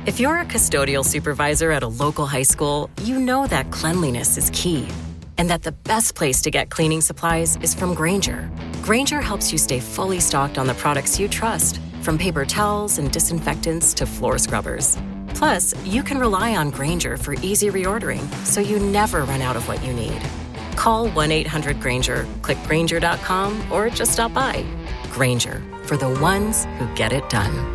If you're a custodial supervisor at a local high school, you know that cleanliness is key, and that the best place to get cleaning supplies is from Grainger. Grainger helps you stay fully stocked on the products you trust, from paper towels and disinfectants to floor scrubbers. Plus, you can rely on Grainger for easy reordering, so you never run out of what you need. Call 1-800-GRAINGER, click Grainger.com, or just stop by. Grainger, for the ones who get it done.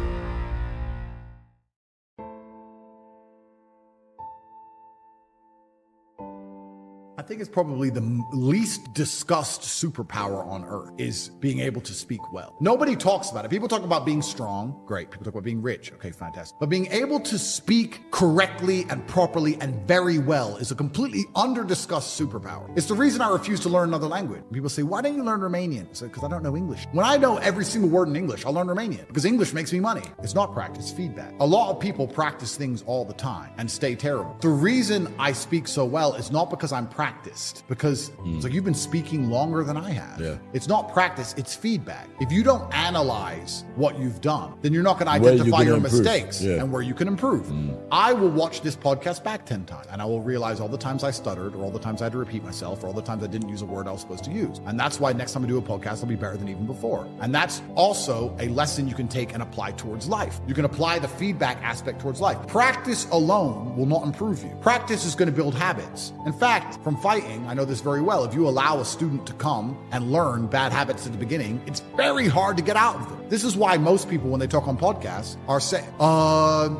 I think it's probably the least discussed superpower on earth is being able to speak well. Nobody talks about it. People talk about being strong. Great. People talk about being rich. Okay, fantastic. But being able to speak correctly and properly and very well is a completely under-discussed superpower. It's the reason I refuse to learn another language. People say, why don't you learn Romanian? I say, because I don't know English. When I know every single word in English, I'll learn Romanian because English makes me money. It's not practice, it's feedback. A lot of people practice things all the time and stay terrible. The reason I speak so well is not because I'm practiced, because it's like you've been speaking longer than I have. Yeah. It's not practice, it's feedback. If you don't analyze what you've done, then you're not going to identify your mistakes and where you can improve. I will watch this podcast back 10 times and I will realize all the times I stuttered or all the times I had to repeat myself or all the times I didn't use a word I was supposed to use. And that's why next time I do a podcast, I'll be better than even before. And that's also a lesson you can take and apply towards life. You can apply the feedback aspect towards life. Practice alone will not improve you. Practice is going to build habits. In fact, from fighting, I know this very well. If you allow a student to come and learn bad habits at the beginning, it's very hard to get out of them. This is why most people, when they talk on podcasts, are saying, I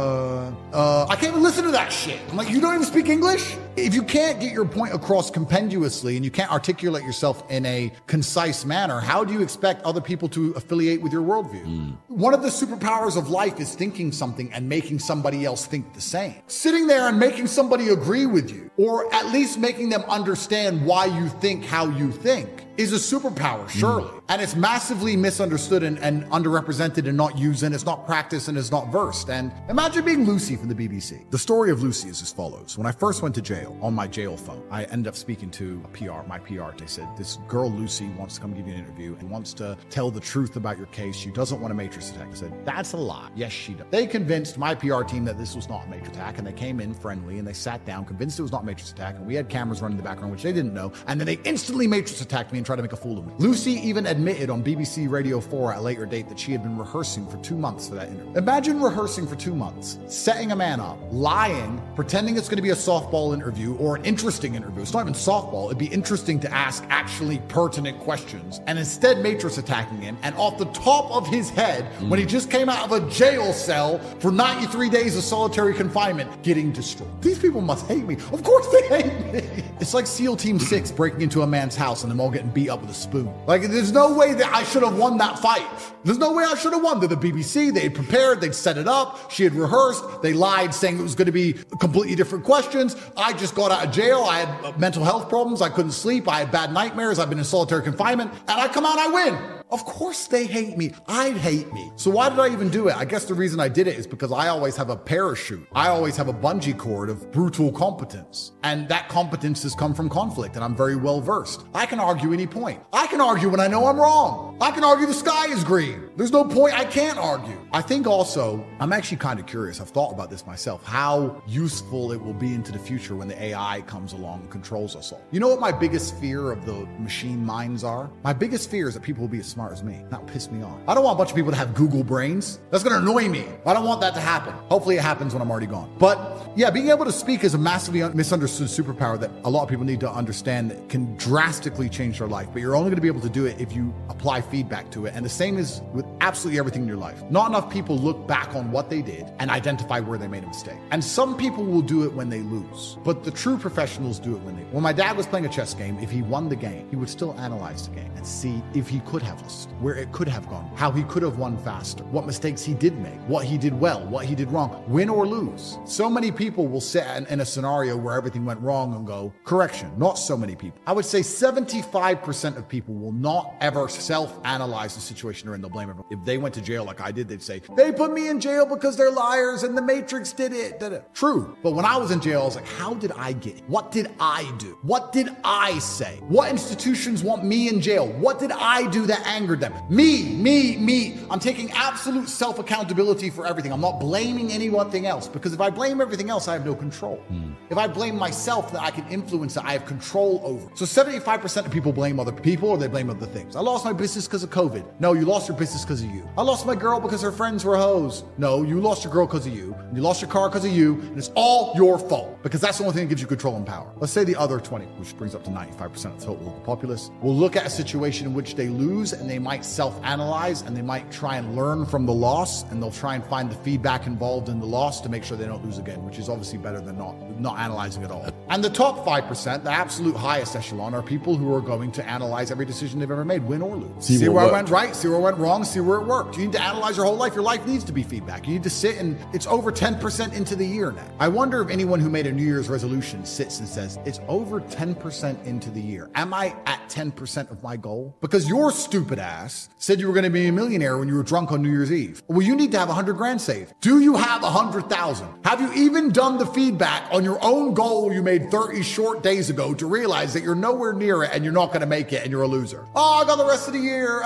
can't even listen to that shit. I'm like, you don't even speak English? If you can't get your point across compendiously and you can't articulate yourself in a concise manner, how do you expect other people to affiliate with your worldview? One of the superpowers of life is thinking something and making somebody else think the same. Sitting there and making somebody agree with you, or at least making them understand why you think how you think, is a superpower, surely. And it's massively misunderstood and underrepresented and not used, and it's not practiced and it's not versed. And imagine being Lucy from the BBC. The story of Lucy is as follows. When I first went to jail, on my jail phone, I ended up speaking to my PR. They said, this girl Lucy wants to come give you an interview and wants to tell the truth about your case. She doesn't want a matrix attack. I said, that's a lie. Yes, she does. They convinced my PR team that this was not a matrix attack, and they came in friendly and they sat down, convinced it was not a matrix attack, and we had cameras running in the background, which they didn't know, and then they instantly matrix attacked me and tried to make a fool of me. Lucy even admitted on BBC Radio 4 at a later date that she had been rehearsing for 2 months for that interview. Imagine rehearsing for 2 months, setting a man up, lying, pretending it's going to be a softball interview or an interesting interview. It's not even softball. It'd be interesting to ask actually pertinent questions, and instead matrix attacking him, and off the top of his head, when he just came out of a jail cell for 93 days of solitary confinement, getting destroyed. These people must hate me. Of course they hate me. It's like SEAL Team 6 breaking into a man's house and them all getting beat up with a spoon. Like, there's no way that I should have won that fight. There's no way I should have won. They're the BBC. They had prepared. They'd set it up. She had rehearsed. They lied, saying it was going to be completely different questions. I just got out of jail. I had mental health problems. I couldn't sleep. I had bad nightmares. I've been in solitary confinement. And I come out, I win. Of course they hate me. I'd hate me. So why did I even do it? I guess the reason I did it is because I always have a parachute. I always have a bungee cord of brutal competence. And that competence has come from conflict, and I'm very well versed. I can argue any point. I can argue when I know I'm wrong. I can argue the sky is green. There's no point I can't argue. I think also, I'm actually kind of curious. I've thought about this myself, how useful it will be into the future when the AI comes along and controls us all. You know what my biggest fear of the machine minds are? My biggest fear is that people will be as smart as me. That'll piss me off. I don't want a bunch of people to have Google brains. That's going to annoy me. I don't want that to happen. Hopefully it happens when I'm already gone. But yeah, being able to speak is a massively misunderstood superpower that a lot of people need to understand that can drastically change their life. But you're only going to be able to do it if you apply feedback to it. And the same is with absolutely everything in your life. Not enough people look back on what they did and identify where they made a mistake. And some people will do it when they lose. But the true professionals do it when my dad was playing a chess game, if he won the game, he would still analyze the game and see if he could have lost, where it could have gone, how he could have won faster, what mistakes he did make, what he did well, what he did wrong, win or lose. So many many people will sit in a scenario where everything went wrong and go, correction, not so many people. I would say 75% of people will not ever self-analyze the situation they're in. They'll blame everyone. If they went to jail like I did, they'd say, they put me in jail because they're liars and the Matrix did it. True. But when I was in jail, I was like, how did I get it? What did I do? What did I say? What institutions want me in jail? What did I do that angered them? Me. I'm taking absolute self-accountability for everything. I'm not blaming anything else, because if I blame everything else, I have no control. If I blame myself, that I can influence, that I have control over. So 75% of people blame other people, or they blame other things. I lost my business because of COVID. No, you lost your business because of you. I lost my girl because her friends were hoes. No, you lost your girl because of you. You lost your car because of you, and it's all your fault, because that's the only thing that gives you control and power. Let's say the other 20, which brings up to 95% of the total of the populace, will look at a situation in which they lose, and they might self-analyze, and they might try and learn from the loss, and they'll try and find the feedback involved in the loss to make sure they don't lose again, which is obviously better than not analyzing at all. And the top 5%, the absolute highest echelon, are people who are going to analyze every decision they've ever made, win or lose. See where I went right, see where I went wrong, see where it worked. You need to analyze your whole life. Your life needs to be feedback. You need to sit, and it's over 10% into the year now. I wonder if anyone who made a New Year's resolution sits and says, it's over 10% into the year. Am I at 10% of my goal? Because your stupid ass said you were going to be a millionaire when you were drunk on New Year's Eve. Well, you need to have 100 grand saved. Do you have 100,000? Have you even done the feedback on your own goal you made 30 short days ago to realize that you're nowhere near it and you're not going to make it and you're a loser? Oh, I got the rest of the year.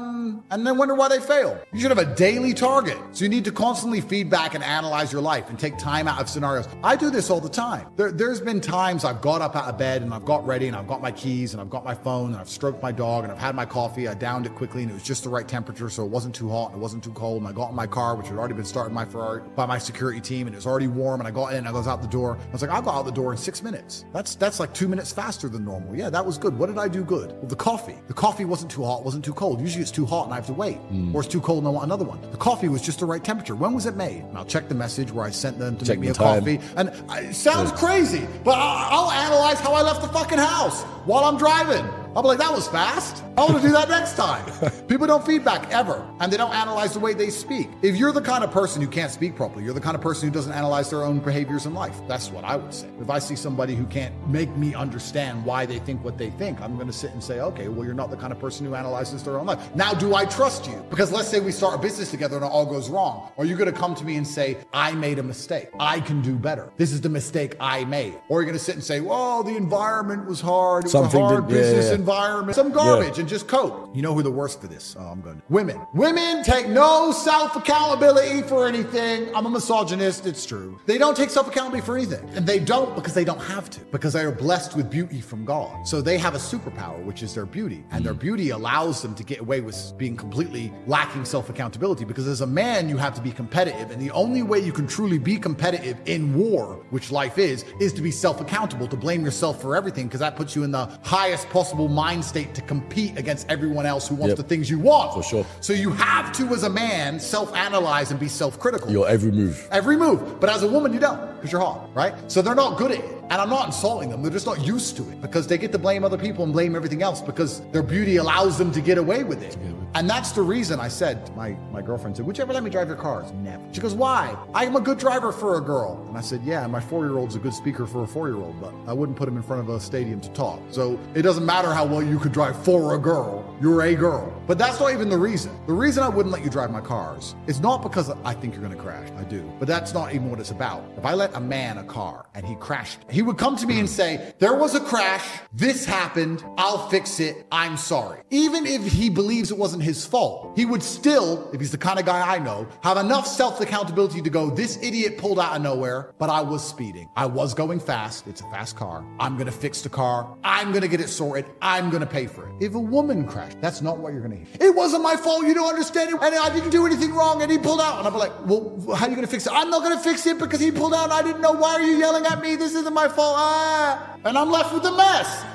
And then wonder why they fail. You should have a daily target. So you need to constantly feedback and analyze your life and take time out of scenarios. I do this all the time. There's been times I've got up out of bed and I've got ready and I've got my keys and I've got my phone and I've stroked my dog and I've had my coffee. I downed it quickly and it was just the right temperature, so it wasn't too hot and it wasn't too cold. And I got in my car, which had already been started by my security team, and it was already warm, and I got in and I was out the door. I was like, I got out the door in 6 minutes. That's like 2 minutes faster than normal. Yeah, that was good. What did I do good? Well, the coffee wasn't too hot, wasn't too cold. Usually it's too hot and I have to wait, or it's too cold and I want another one. The coffee was just the right temperature. When was it made? And I'll check the message where I sent them to make me a coffee. And it sounds crazy, but I'll analyze how I left the fucking house while I'm driving. I'll be like, that was fast. I want to do that next time. People don't feedback ever, and they don't analyze the way they speak. If you're the kind of person who can't speak properly, you're the kind of person who doesn't analyze their own behaviors in life. That's what I would say. If I see somebody who can't make me understand why they think what they think, I'm going to sit and say, okay, well, you're not the kind of person who analyzes their own life. Now, do I trust you? Because let's say we start a business together and it all goes wrong. Are you going to come to me and say, I made a mistake. I can do better. This is the mistake I made. Or are you going to sit and say, well, the environment was hard. It was a hard business environment. Some garbage and just cope. You know who the worst for this? Oh, I'm good. Women. Women take no self-accountability for anything. I'm a misogynist. It's true. They don't take self-accountability for anything. And they don't because they don't have to. Because they are blessed with beauty from God. So they have a superpower, which is their beauty. And their beauty allows them to get away with being completely lacking self-accountability. Because as a man, you have to be competitive. And the only way you can truly be competitive in war, which life is to be self-accountable, to blame yourself for everything. Because that puts you in the highest possible mind state to compete against everyone else who wants the things you want. For sure. So you have to, as a man, self-analyze and be self-critical. Your every move. Every move. But as a woman, you don't, because you're hot, right? So they're not good at it. And I'm not insulting them. They're just not used to it, because they get to blame other people and blame everything else because their beauty allows them to get away with it. And that's the reason I said, my girlfriend said, would you ever let me drive your cars? Never. She goes, why? I'm a good driver for a girl. And I said, yeah, my 4-year-old's a good speaker for a 4-year-old, but I wouldn't put him in front of a stadium to talk. So it doesn't matter how well you could drive for a girl. You're a girl. But that's not even the reason. The reason I wouldn't let you drive my cars is not because I think you're going to crash. I do. But that's not even what it's about. If I let a man a car and he crashed, he would come to me and say, there was a crash. This happened. I'll fix it. I'm sorry. Even if he believes it wasn't his fault, he would still, if he's the kind of guy I know, have enough self-accountability to go, this idiot pulled out of nowhere, but I was speeding. I was going fast. It's a fast car. I'm going to fix the car. I'm going to get it sorted. I'm going to pay for it. If a woman crashed, that's not what you're going to hear. It wasn't my fault. You don't understand it. And I didn't do anything wrong. And he pulled out. And I'll be like, well, how are you going to fix it? I'm not going to fix it because he pulled out and I didn't know. Why are you yelling at me? This isn't my fault. And I'm left with a mess.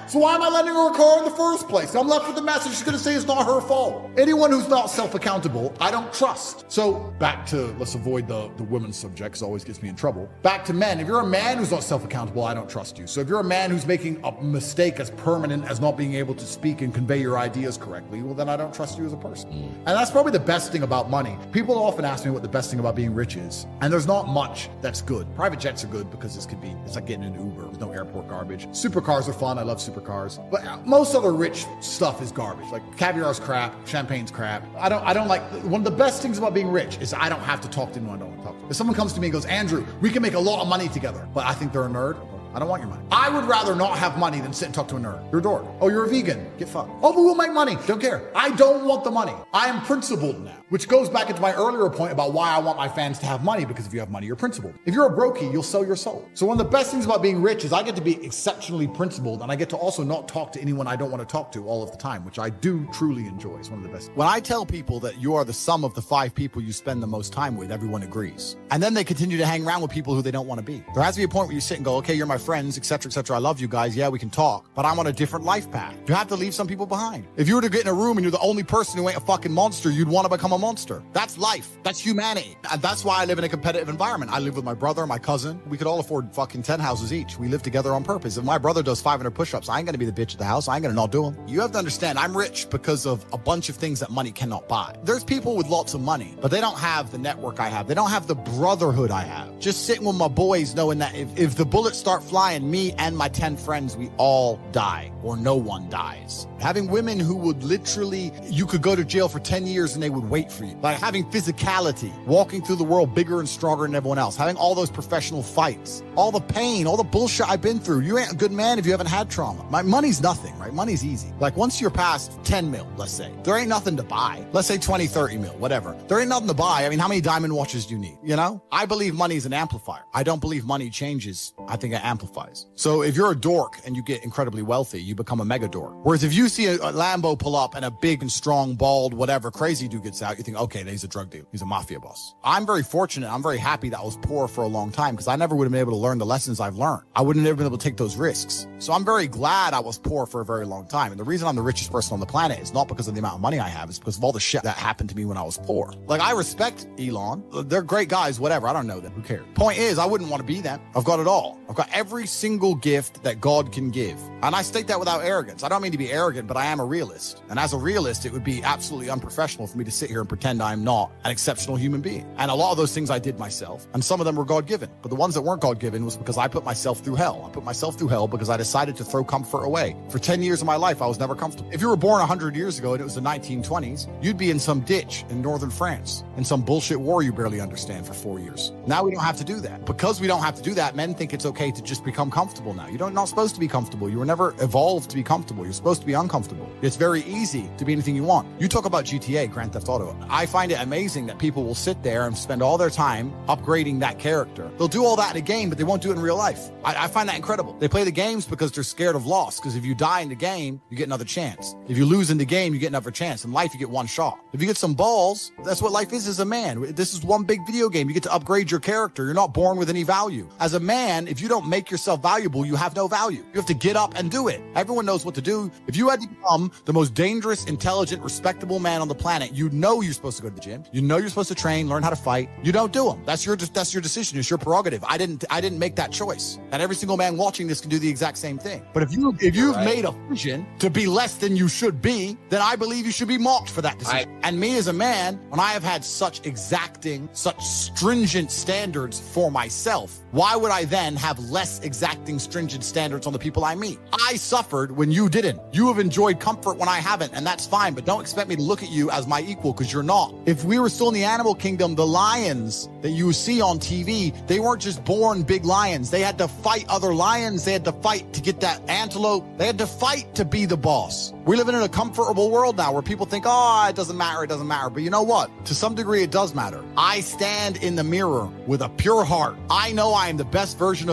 So why am I lending her a car in the first place? I'm left with the message. She's going to say it's not her fault. Anyone who's not self-accountable, I don't trust. So back to, let's avoid the women's subject, because it always gets me in trouble. Back to men. If you're a man who's not self-accountable, I don't trust you. So if you're a man who's making a mistake as permanent as not being able to speak and convey your ideas correctly, well, then I don't trust you as a person. And that's probably the best thing about money. People often ask me what the best thing about being rich is, and there's not much that's good. Private jets are good because it's like getting an Uber. There's no airport garbage. Supercars are fun. I love supercars. But most other rich stuff is garbage. Like caviar's crap, champagne's crap. I don't like, one of the best things about being rich is I don't have to talk to anyone I don't want to talk to. If someone comes to me and goes, Andrew, we can make a lot of money together, but I think they're a nerd, I don't want your money. I would rather not have money than sit and talk to a nerd. You're a dork. Oh, you're a vegan. Get fucked. Oh, but we'll make money. Don't care. I don't want the money. I am principled now, which goes back into my earlier point about why I want my fans to have money, because if you have money, you're principled. If you're a brokey, you'll sell your soul. So one of the best things about being rich is I get to be exceptionally principled, and I get to also not talk to anyone I don't want to talk to all of the time, which I do truly enjoy. It's one of the best. When I tell people that you are the sum of the 5 people you spend the most time with, everyone agrees. And then they continue to hang around with people who they don't want to be. There has to be a point where you sit and go, okay, you're my friends, etc., etc. I love you guys. Yeah, we can talk, but I'm on a different life path. You have to leave some people behind. If you were to get in a room and you're the only person who ain't a fucking monster, you'd want to become a monster. That's life. That's humanity. And that's why I live in a competitive environment. I live with my brother, my cousin. We could all afford fucking 10 houses each. We live together on purpose. If my brother does 500 push-ups, I ain't going to be the bitch at the house. I ain't going to not do them. You have to understand, I'm rich because of a bunch of things that money cannot buy. There's people with lots of money, but they don't have the network I have. They don't have the brotherhood I have. Just sitting with my boys knowing that if the bullets start flying, me and my 10 friends, we all die, or no one dies. Having women who would literally, you could go to jail for 10 years and they would wait for you. Like having physicality, walking through the world bigger and stronger than everyone else, having all those professional fights, all the pain, all the bullshit I've been through. You ain't a good man if you haven't had trauma. My money's nothing, right? Money's easy. Like once you're past 10 mil, let's say, there ain't nothing to buy. Let's say 20, 30 mil, whatever. There ain't nothing to buy. I mean, how many diamond watches do you need? You know, I believe money is an amplifier. I don't believe money changes. I think it amplifies. So if you're a dork and you get incredibly wealthy, you become a mega dork. Whereas if you see a Lambo pull up and a big and strong, bald, whatever crazy dude gets out, you think, okay, he's a drug dealer. He's a mafia boss. I'm very fortunate. I'm very happy that I was poor for a long time, because I never would have been able to learn the lessons I've learned. I wouldn't have been able to take those risks. So I'm very glad I was poor for a very long time. And the reason I'm the richest person on the planet is not because of the amount of money I have. It's because of all the shit that happened to me when I was poor. Like, I respect Elon. They're great guys, whatever. I don't know them. Who cares? Point is, I wouldn't want to be them. I've got it all. I've got every single gift that God can give. And I state that without arrogance. I don't mean to be arrogant, but I am a realist. And as a realist, it would be absolutely unprofessional for me to sit here and pretend I'm not an exceptional human being. And a lot of those things I did myself, and some of them were God-given. But the ones that weren't God-given was because I put myself through hell. I put myself through hell because I decided to throw comfort away. For 10 years of my life, I was never comfortable. If you were born 100 years ago and it was the 1920s, you'd be in some ditch in northern France, in some bullshit war you barely understand for 4 years. Now we don't have to do that. Because we don't have to do that, men think it's okay to just become comfortable now. You're not supposed to be comfortable. You were never evolved to be comfortable. You're supposed to be uncomfortable. It's very easy to be anything you want. You talk about GTA, Grand Theft Auto. I find it amazing that people will sit there and spend all their time upgrading that character. They'll do all that in a game, but they won't do it in real life. I find that incredible. They play the games because they're scared of loss, because if you die in the game, you get another chance. If you lose in the game, you get another chance. In life, you get one shot. If you get some balls, that's what life is as a man. This is one big video game. You get to upgrade your character. You're not born with any value. As a man, if you don't make yourself valuable, you have no value. You have to get up and do it. Everyone knows what to do. If you had to become the most dangerous, intelligent, respectable man on the planet, you know you're supposed to go to the gym. You know you're supposed to train, learn how to fight. You don't do them. That's your decision. It's your prerogative. I didn't make that choice. And every single man watching this can do the exact same thing. But if you've made a vision to be less than you should be, then I believe you should be mocked for that decision. And me as a man, when I have had such exacting, such stringent standards for myself, why would I then have less exacting, stringent standards on the people I meet? I suffered when you didn't. You have enjoyed comfort when I haven't, and that's fine, but don't expect me to look at you as my equal, because you're not. If we were still in the animal kingdom, the lions that you see on TV, they weren't just born big lions. They had to fight other lions. They had to fight to get that antelope. They had to fight to be the boss. We're living in a comfortable world now where people think, oh, it doesn't matter. But you know what? To some degree, it does matter. I stand in the mirror with a pure heart. I know I am the best version of me that could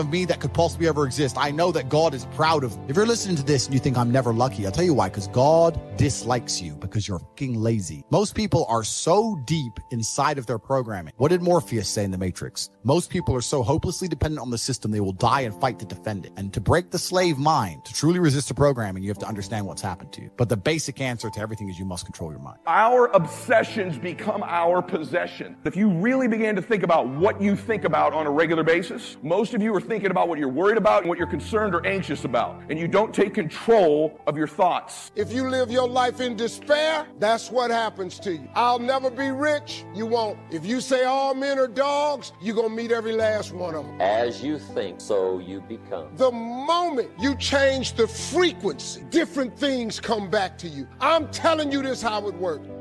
could possibly ever exist. I know that God is proud of. If you're listening to this and you think I'm never lucky, I'll tell you why, because God dislikes you because you're fucking lazy. Most people are so deep inside of their programming. What did Morpheus say in The Matrix? Most people are so hopelessly dependent on the system, they will die and fight to defend it. And to break the slave mind, to truly resist the programming, you have to understand what's happened to you. But the basic answer to everything is you must control your mind. Our obsessions become our possession. If you really began to think about what you think about on a regular basis, most of you are thinking about what you're worried about and what you're concerned or anxious about, and you don't take control of your thoughts. If you live your life in despair, that's what happens to you. I'll never be rich, you won't. If you say all men are dogs, you're gonna meet every last one of them. As you think, so you become. The moment you change the frequency, different things come back to you. I'm telling you this how it works.